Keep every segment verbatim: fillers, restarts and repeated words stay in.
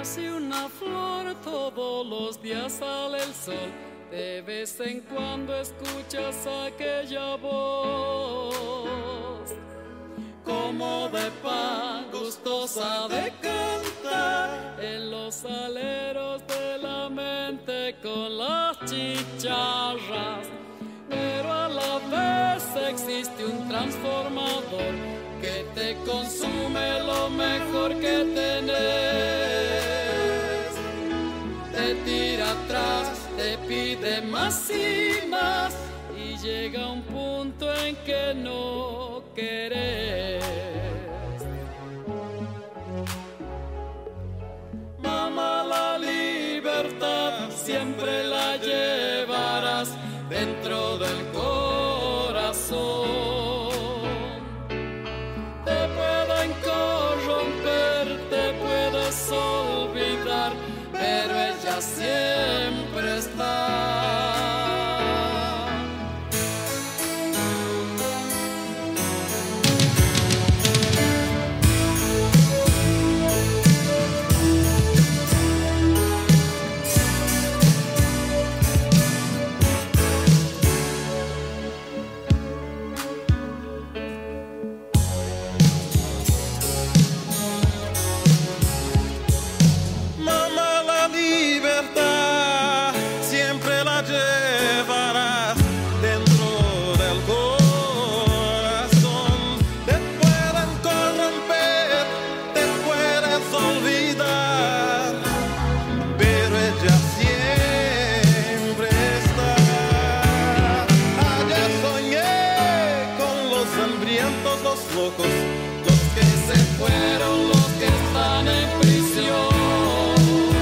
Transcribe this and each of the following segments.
nace una flor, todos los días sale el sol. De vez en cuando escuchas aquella voz, como de pan, gustosa de cantar, en los aleros de la mente con las chicharras. Pero a la vez existe un transformador que te consume lo mejor que tenés. Te tira atrás, te pide más y más, y llega un punto en que no querés. Mamá, la libertad siempre la llevarás dentro del corazón. Te pueden corromper, te puedes olvidar, pero ella siempre está. Los locos, los que se fueron, los que están en prisión.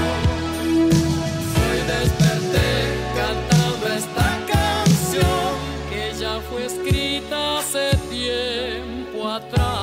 Hoy desperté cantando esta canción que ya fue escrita hace tiempo atrás.